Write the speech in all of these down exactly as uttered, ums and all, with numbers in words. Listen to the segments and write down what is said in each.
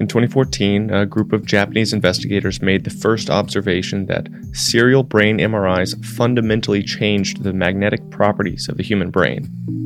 In twenty fourteen, a group of Japanese investigators made the first observation that serial brain M R Is fundamentally changed the magnetic properties of the human brain.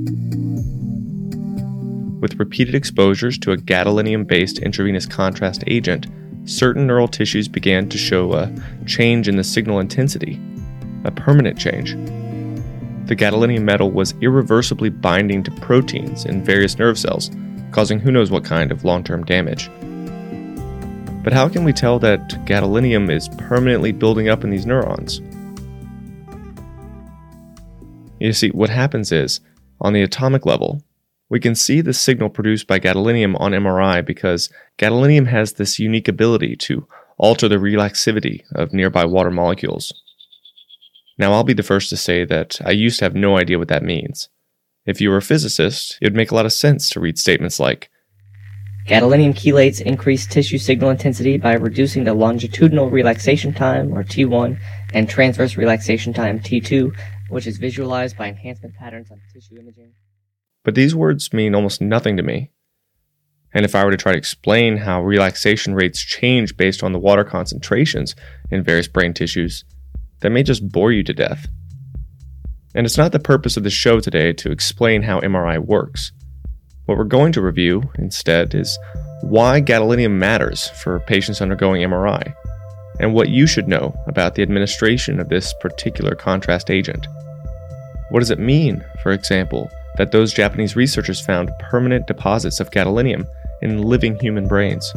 With repeated exposures to a gadolinium-based intravenous contrast agent, certain neural tissues began to show a change in the signal intensity, a permanent change. The gadolinium metal was irreversibly binding to proteins in various nerve cells, causing who knows what kind of long-term damage. But how can we tell that gadolinium is permanently building up in these neurons? You see, what happens is, on the atomic level, we can see the signal produced by gadolinium on M R I because gadolinium has this unique ability to alter the relaxivity of nearby water molecules. Now, I'll be the first to say that I used to have no idea what that means. If you were a physicist, it would make a lot of sense to read statements like, gadolinium chelates increase tissue signal intensity by reducing the longitudinal relaxation time, or T one, and transverse relaxation time, T two, which is visualized by enhancement patterns on tissue imaging. But these words mean almost nothing to me. And if I were to try to explain how relaxation rates change based on the water concentrations in various brain tissues, that may just bore you to death. And it's not the purpose of the show today to explain how M R I works. What we're going to review, instead, is why gadolinium matters for patients undergoing M R I, and what you should know about the administration of this particular contrast agent. What does it mean, for example, that those Japanese researchers found permanent deposits of gadolinium in living human brains?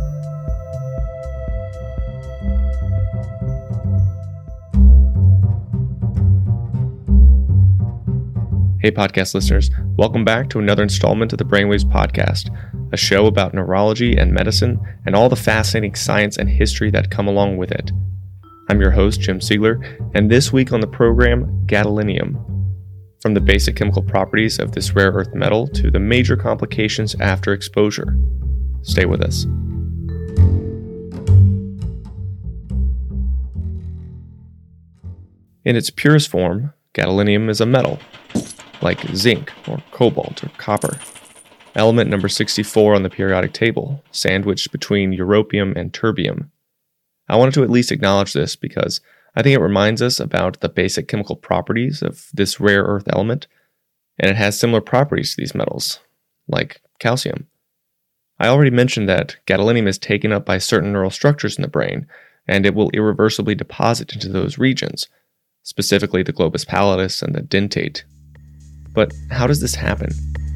Hey podcast listeners, welcome back to another installment of the Brainwaves Podcast, a show about neurology and medicine and all the fascinating science and history that come along with it. I'm your host, Jim Siegler, and this week on the program, gadolinium. From the basic chemical properties of this rare earth metal to the major complications after exposure. Stay with us. In its purest form, gadolinium is a metal, like zinc or cobalt or copper. Element number sixty-four on the periodic table, sandwiched between europium and terbium. I wanted to at least acknowledge this because I think it reminds us about the basic chemical properties of this rare earth element, and it has similar properties to these metals, like calcium. I already mentioned that gadolinium is taken up by certain neural structures in the brain, and it will irreversibly deposit into those regions, specifically the globus pallidus and the dentate. But how does this happen?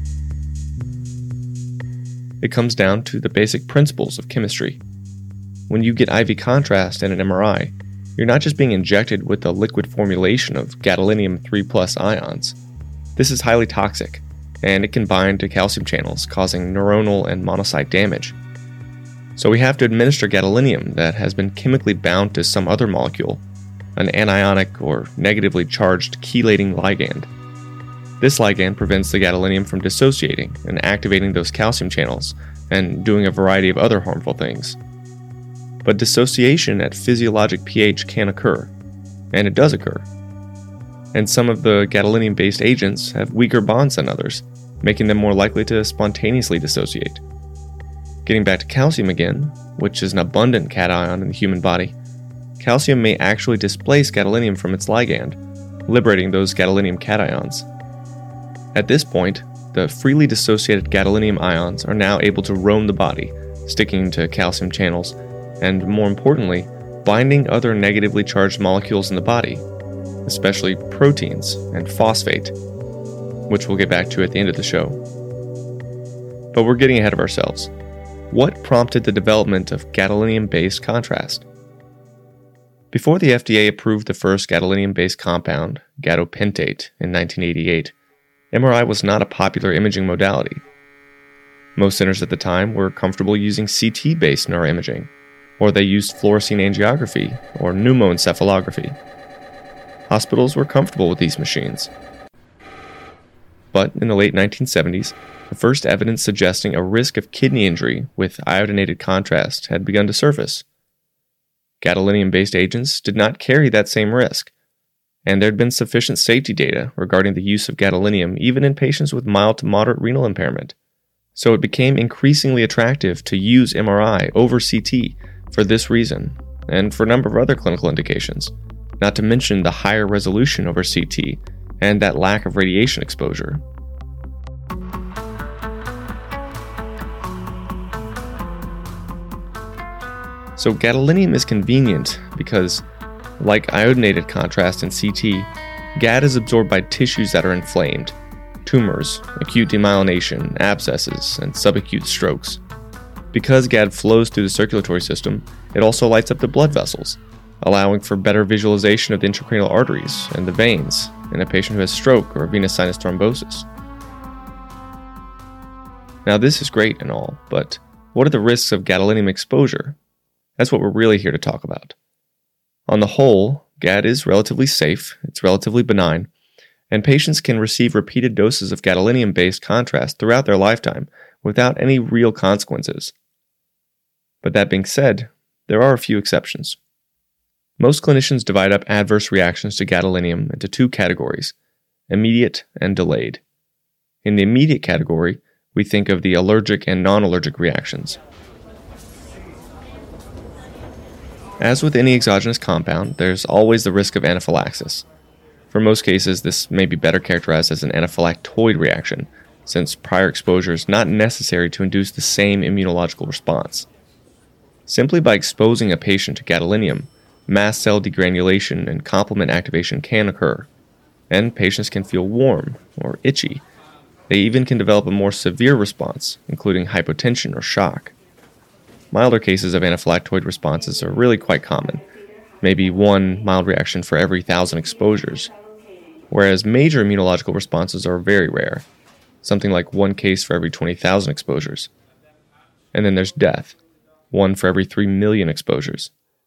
It comes down to the basic principles of chemistry. When you get I V contrast in an M R I, you're not just being injected with a liquid formulation of gadolinium three plus ions. This is highly toxic, and it can bind to calcium channels, causing neuronal and monocyte damage. So we have to administer gadolinium that has been chemically bound to some other molecule, an anionic or negatively charged chelating ligand. This ligand prevents the gadolinium from dissociating and activating those calcium channels and doing a variety of other harmful things. But dissociation at physiologic pH can occur, and it does occur. And some of the gadolinium-based agents have weaker bonds than others, making them more likely to spontaneously dissociate. Getting back to calcium again, which is an abundant cation in the human body, calcium may actually displace gadolinium from its ligand, liberating those gadolinium cations. At this point, the freely dissociated gadolinium ions are now able to roam the body, sticking to calcium channels, and more importantly, binding other negatively charged molecules in the body, especially proteins and phosphate, which we'll get back to at the end of the show. But we're getting ahead of ourselves. What prompted the development of gadolinium-based contrast? Before the F D A approved the first gadolinium-based compound, gadopentate, in nineteen eighty-eight, M R I was not a popular imaging modality. Most centers at the time were comfortable using C T-based neuroimaging, or they used fluorescein angiography or pneumoencephalography. Hospitals were comfortable with these machines. But in the late nineteen seventies, the first evidence suggesting a risk of kidney injury with iodinated contrast had begun to surface. Gadolinium-based agents did not carry that same risk, and there had been sufficient safety data regarding the use of gadolinium even in patients with mild to moderate renal impairment. So it became increasingly attractive to use M R I over C T for this reason, and for a number of other clinical indications, not to mention the higher resolution over C T and that lack of radiation exposure. So gadolinium is convenient because, like iodinated contrast in C T, G A D is absorbed by tissues that are inflamed, tumors, acute demyelination, abscesses, and subacute strokes. Because G A D flows through the circulatory system, it also lights up the blood vessels, allowing for better visualization of the intracranial arteries and the veins in a patient who has stroke or venous sinus thrombosis. Now this is great and all, but what are the risks of gadolinium exposure? That's what we're really here to talk about. On the whole, G A D is relatively safe, it's relatively benign, and patients can receive repeated doses of gadolinium-based contrast throughout their lifetime without any real consequences. But that being said, there are a few exceptions. Most clinicians divide up adverse reactions to gadolinium into two categories, immediate and delayed. In the immediate category, we think of the allergic and non-allergic reactions. As with any exogenous compound, there's always the risk of anaphylaxis. For most cases, this may be better characterized as an anaphylactoid reaction, since prior exposure is not necessary to induce the same immunological response. Simply by exposing a patient to gadolinium, mast cell degranulation and complement activation can occur, and patients can feel warm or itchy. They even can develop a more severe response, including hypotension or shock. Milder cases of anaphylactoid responses are really quite common, maybe one mild reaction for every thousand exposures, whereas major immunological responses are very rare, something like one case for every twenty thousand exposures. And then there's death, one for every three million exposures.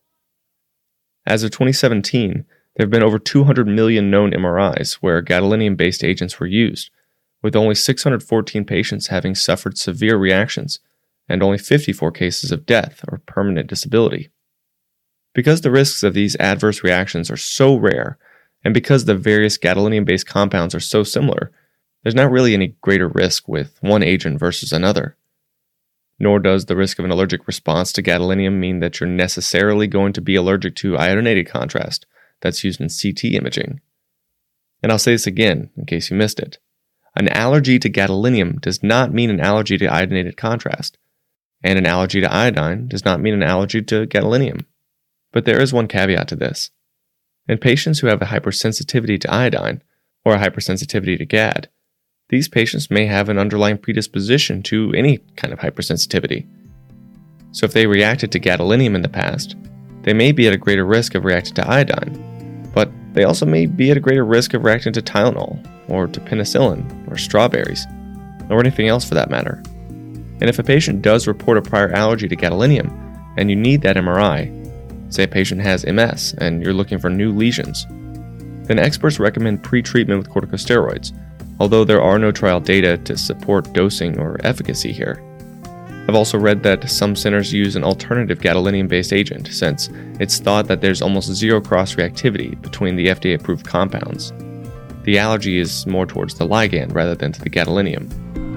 As of twenty seventeen, there have been over two hundred million known M R Is where gadolinium-based agents were used, with only six hundred fourteen patients having suffered severe reactions, and only fifty-four cases of death or permanent disability. Because the risks of these adverse reactions are so rare, and because the various gadolinium-based compounds are so similar, there's not really any greater risk with one agent versus another. Nor does the risk of an allergic response to gadolinium mean that you're necessarily going to be allergic to iodinated contrast that's used in C T imaging. And I'll say this again, in case you missed it. An allergy to gadolinium does not mean an allergy to iodinated contrast, and an allergy to iodine does not mean an allergy to gadolinium. But there is one caveat to this. In patients who have a hypersensitivity to iodine, or a hypersensitivity to G A D, these patients may have an underlying predisposition to any kind of hypersensitivity. So if they reacted to gadolinium in the past, they may be at a greater risk of reacting to iodine, but they also may be at a greater risk of reacting to Tylenol, or to penicillin, or strawberries, or anything else for that matter. And if a patient does report a prior allergy to gadolinium, and you need that M R I, say a patient has M S and you're looking for new lesions, then experts recommend pre-treatment with corticosteroids, although there are no trial data to support dosing or efficacy here. I've also read that some centers use an alternative gadolinium-based agent, since it's thought that there's almost zero cross-reactivity between the F D A-approved compounds. The allergy is more towards the ligand rather than to the gadolinium.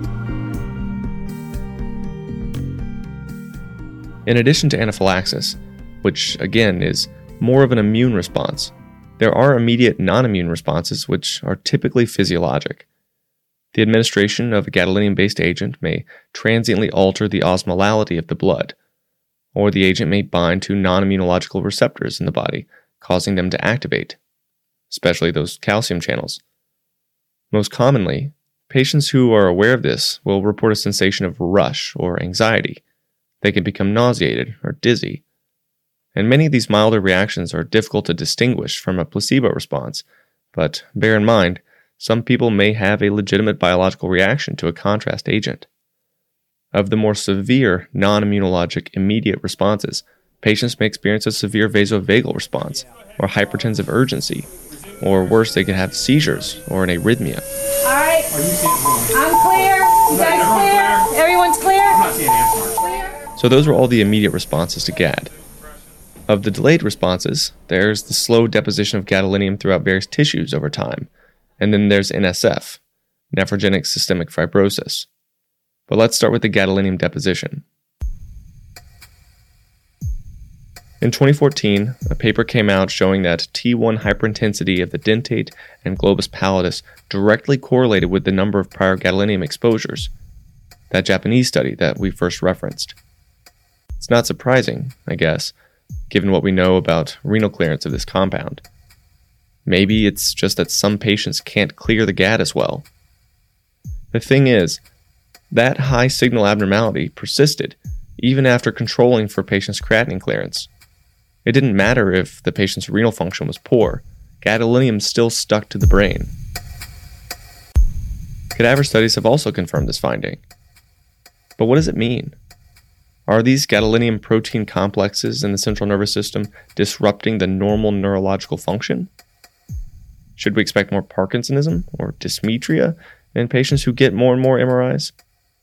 In addition to anaphylaxis, which again is more of an immune response, there are immediate non-immune responses which are typically physiologic. The administration of a gadolinium-based agent may transiently alter the osmolality of the blood, or the agent may bind to non-immunological receptors in the body, causing them to activate, especially those calcium channels. Most commonly, patients who are aware of this will report a sensation of rush or anxiety. They can become nauseated or dizzy. And many of these milder reactions are difficult to distinguish from a placebo response, but bear in mind, some people may have a legitimate biological reaction to a contrast agent. Of the more severe non-immunologic immediate responses, patients may experience a severe vasovagal response, or hypertensive urgency, or worse, they can have seizures or an arrhythmia. All right, I'm clear. You guys clear? Everyone's clear? I'm not seeing answers. Clear? So those were all the immediate responses to G A D. Of the delayed responses, there's the slow deposition of gadolinium throughout various tissues over time, and then there's N S F, nephrogenic systemic fibrosis. But let's start with the gadolinium deposition. In twenty fourteen, a paper came out showing that T one hyperintensity of the dentate and globus pallidus directly correlated with the number of prior gadolinium exposures, that Japanese study that we first referenced. It's not surprising, I guess, given what we know about renal clearance of this compound. Maybe it's just that some patients can't clear the gad as well. The thing is, that high signal abnormality persisted even after controlling for patients' creatinine clearance. It didn't matter if the patient's renal function was poor, gadolinium still stuck to the brain. Cadaver studies have also confirmed this finding. But what does it mean? Are these gadolinium protein complexes in the central nervous system disrupting the normal neurological function? Should we expect more Parkinsonism or dysmetria in patients who get more and more M R Is?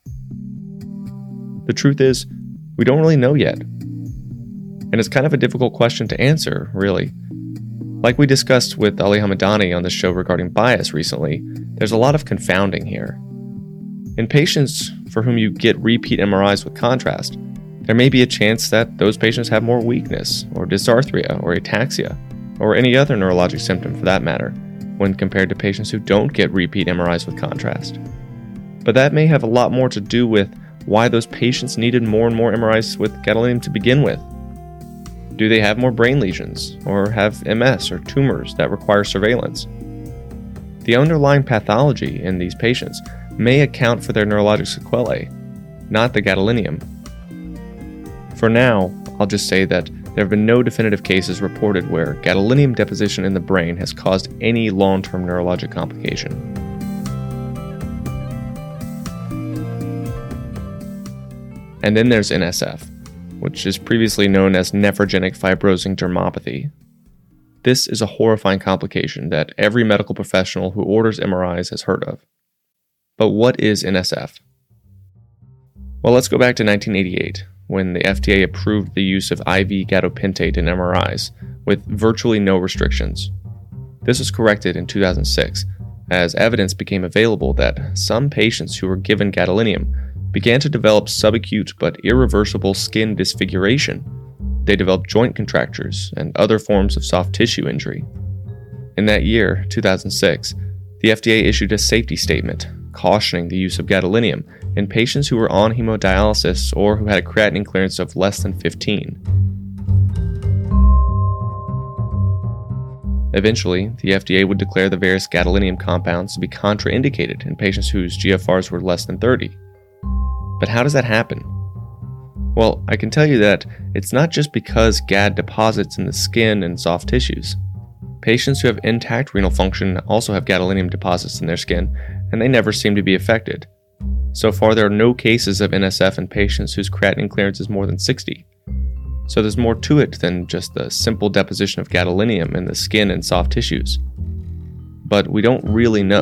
The truth is, we don't really know yet. And it's kind of a difficult question to answer, really. Like we discussed with Ali Hamadani on the show regarding bias recently, there's a lot of confounding here. In patients for whom you get repeat M R Is with contrast, there may be a chance that those patients have more weakness, or dysarthria, or ataxia, or any other neurologic symptom for that matter, when compared to patients who don't get repeat M R Is with contrast. But that may have a lot more to do with why those patients needed more and more M R Is with gadolinium to begin with. Do they have more brain lesions, or have M S or tumors that require surveillance? The underlying pathology in these patients may account for their neurologic sequelae, not the gadolinium. For now, I'll just say that there have been no definitive cases reported where gadolinium deposition in the brain has caused any long-term neurologic complication. And then there's N S F, which is previously known as nephrogenic fibrosing dermopathy. This is a horrifying complication that every medical professional who orders M R Is has heard of. But what is N S F? Well, let's go back to nineteen eighty-eight, when the F D A approved the use of I V gadopentate in M R Is with virtually no restrictions. This was corrected in two thousand six, as evidence became available that some patients who were given gadolinium began to develop subacute but irreversible skin disfiguration. They developed joint contractures and other forms of soft tissue injury. In that year, two thousand six, the F D A issued a safety statement cautioning the use of gadolinium in patients who were on hemodialysis or who had a creatinine clearance of less than fifteen. Eventually, the F D A would declare the various gadolinium compounds to be contraindicated in patients whose G F Rs were less than thirty. But how does that happen? Well, I can tell you that it's not just because gad deposits in the skin and soft tissues. Patients who have intact renal function also have gadolinium deposits in their skin, and they never seem to be affected. So far, there are no cases of N S F in patients whose creatinine clearance is more than sixty. So there's more to it than just the simple deposition of gadolinium in the skin and soft tissues. But we don't really know.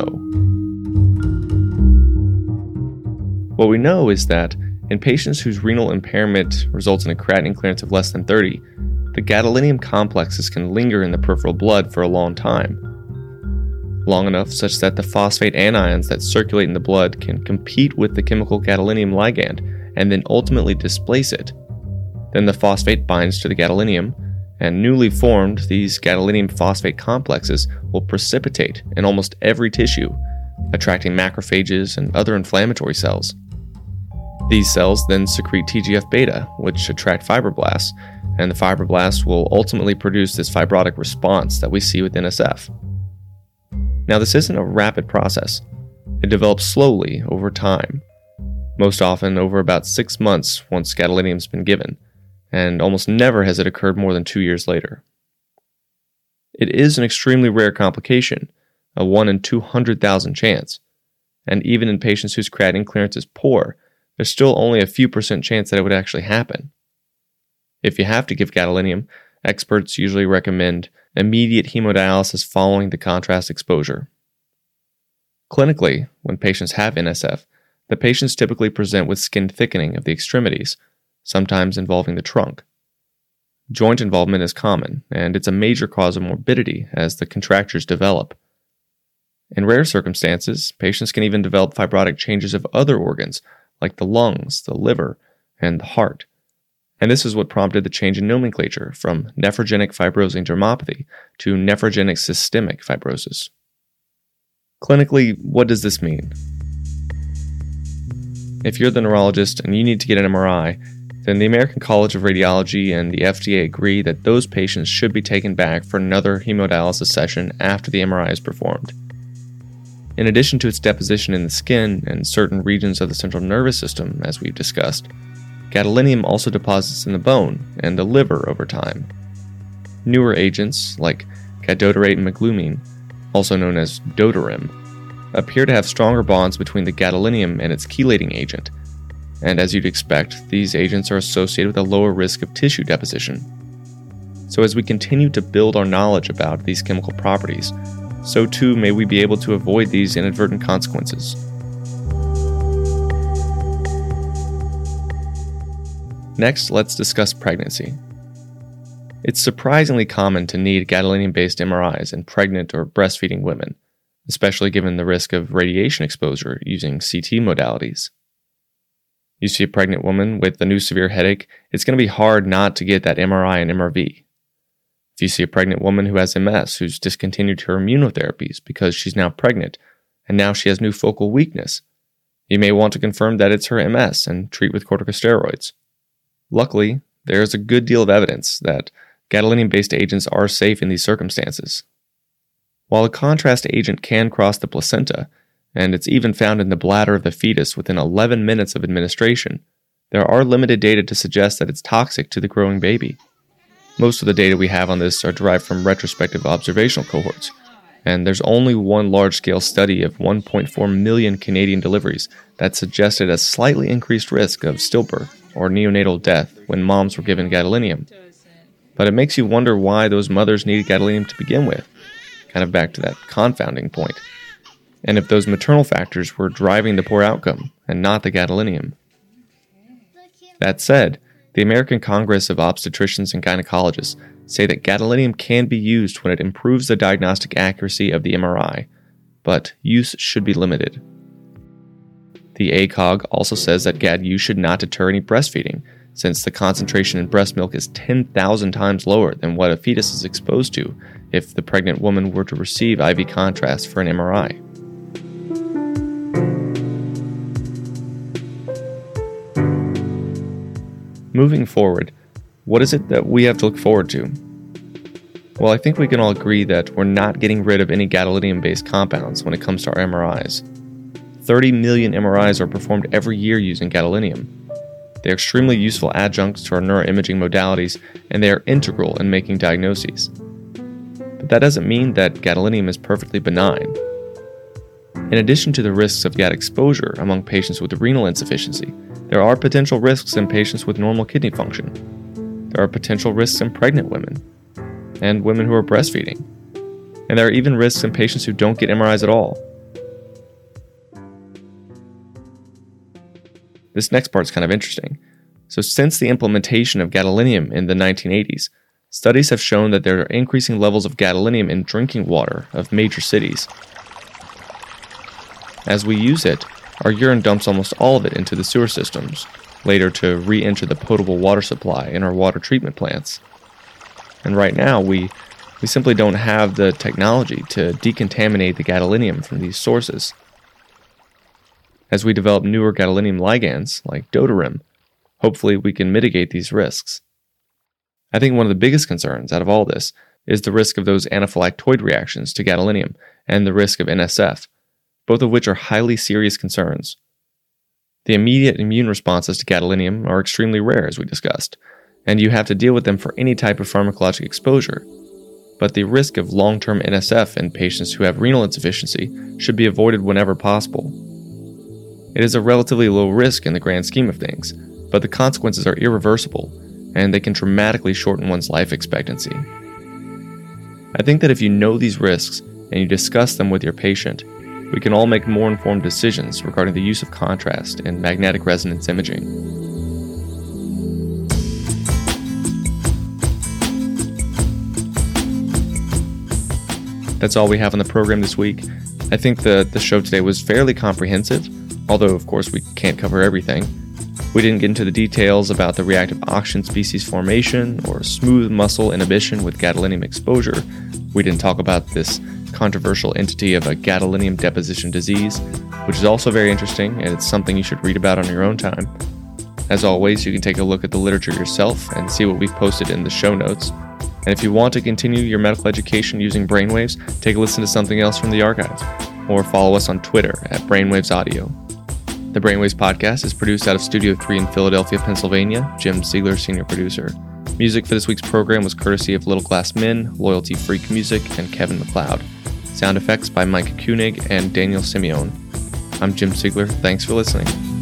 What we know is that in patients whose renal impairment results in a creatinine clearance of less than thirty, the gadolinium complexes can linger in the peripheral blood for a long time. Long enough such that the phosphate anions that circulate in the blood can compete with the chemical gadolinium ligand and then ultimately displace it. Then the phosphate binds to the gadolinium, and newly formed, these gadolinium phosphate complexes will precipitate in almost every tissue, attracting macrophages and other inflammatory cells. These cells then secrete T G F beta, which attract fibroblasts, and the fibroblasts will ultimately produce this fibrotic response that we see with N S F. Now, this isn't a rapid process. It develops slowly over time, most often over about six months once gadolinium's been given, and almost never has it occurred more than two years later. It is an extremely rare complication, a one in two hundred thousand chance, and even in patients whose creatinine clearance is poor, there's still only a few percent chance that it would actually happen. If you have to give gadolinium, experts usually recommend immediate hemodialysis following the contrast exposure. Clinically, when patients have N S F, the patients typically present with skin thickening of the extremities, sometimes involving the trunk. Joint involvement is common, and it's a major cause of morbidity as the contractures develop. In rare circumstances, patients can even develop fibrotic changes of other organs, like the lungs, the liver, and the heart. And this is what prompted the change in nomenclature from nephrogenic fibrosing dermopathy to nephrogenic systemic fibrosis. Clinically, what does this mean? If you're the neurologist and you need to get an M R I, then the American College of Radiology and the F D A agree that those patients should be taken back for another hemodialysis session after the M R I is performed. In addition to its deposition in the skin and certain regions of the central nervous system, as we've discussed, gadolinium also deposits in the bone and the liver over time. Newer agents, like gadoterate and meglumine, also known as Dotarim, appear to have stronger bonds between the gadolinium and its chelating agent, and as you'd expect, these agents are associated with a lower risk of tissue deposition. So as we continue to build our knowledge about these chemical properties, so too may we be able to avoid these inadvertent consequences. Next, let's discuss pregnancy. It's surprisingly common to need gadolinium-based M R Is in pregnant or breastfeeding women, especially given the risk of radiation exposure using C T modalities. You see a pregnant woman with a new severe headache, it's going to be hard not to get that M R I and M R V. If you see a pregnant woman who has M S who's discontinued her immunotherapies because she's now pregnant, and now she has new focal weakness, you may want to confirm that it's her M S and treat with corticosteroids. Luckily, there is a good deal of evidence that gadolinium-based agents are safe in these circumstances. While a contrast agent can cross the placenta, and it's even found in the bladder of the fetus within eleven minutes of administration, there are limited data to suggest that it's toxic to the growing baby. Most of the data we have on this are derived from retrospective observational cohorts, and there's only one large-scale study of one point four million Canadian deliveries that suggested a slightly increased risk of stillbirth or neonatal death when moms were given gadolinium. But it makes you wonder why those mothers needed gadolinium to begin with, kind of back to that confounding point, and if those maternal factors were driving the poor outcome and not the gadolinium. That said, the American Congress of Obstetricians and Gynecologists say that gadolinium can be used when it improves the diagnostic accuracy of the M R I, but use should be limited. The A C O G also says that gad use should not deter any breastfeeding, since the concentration in breast milk is ten thousand times lower than what a fetus is exposed to if the pregnant woman were to receive I V contrast for an M R I. Moving forward, what is it that we have to look forward to? Well, I think we can all agree that we're not getting rid of any gadolinium-based compounds when it comes to our M R Is. thirty million M R Is are performed every year using gadolinium. They are extremely useful adjuncts to our neuroimaging modalities, and they are integral in making diagnoses. But that doesn't mean that gadolinium is perfectly benign. In addition to the risks of gad exposure among patients with renal insufficiency, there are potential risks in patients with normal kidney function. There are potential risks in pregnant women, and women who are breastfeeding. And there are even risks in patients who don't get M R Is at all. This next part is kind of interesting. So since the implementation of gadolinium in the nineteen eighties, studies have shown that there are increasing levels of gadolinium in drinking water of major cities. As we use it, our urine dumps almost all of it into the sewer systems, later to re-enter the potable water supply in our water treatment plants. And right now, we, we simply don't have the technology to decontaminate the gadolinium from these sources. As we develop newer gadolinium ligands, like Dotarim, hopefully we can mitigate these risks. I think one of the biggest concerns out of all this is the risk of those anaphylactoid reactions to gadolinium and the risk of N S F, both of which are highly serious concerns. The immediate immune responses to gadolinium are extremely rare, as we discussed, and you have to deal with them for any type of pharmacologic exposure. But the risk of long-term N S F in patients who have renal insufficiency should be avoided whenever possible. It is a relatively low risk in the grand scheme of things, but the consequences are irreversible, and they can dramatically shorten one's life expectancy. I think that if you know these risks and you discuss them with your patient, we can all make more informed decisions regarding the use of contrast in magnetic resonance imaging. That's all we have on the program this week. I think the, the show today was fairly comprehensive, although of course we can't cover everything. We didn't get into the details about the reactive oxygen species formation or smooth muscle inhibition with gadolinium exposure. We didn't talk about this controversial entity of a gadolinium deposition disease, which is also very interesting, and it's something you should read about on your own time. As always, you can take a look at the literature yourself and see what we've posted in the show notes. And if you want to continue your medical education using Brainwaves, take a listen to something else from the archives, or follow us on Twitter at Brainwaves Audio. The Brainwaves podcast is produced out of Studio three in Philadelphia, Pennsylvania. Jim Ziegler, senior producer. Music for this week's program was courtesy of Little Glass Men, Loyalty Freak Music, and Kevin MacLeod. Sound effects by Mike Koenig and Daniel Simeone. I'm Jim Ziegler. Thanks for listening.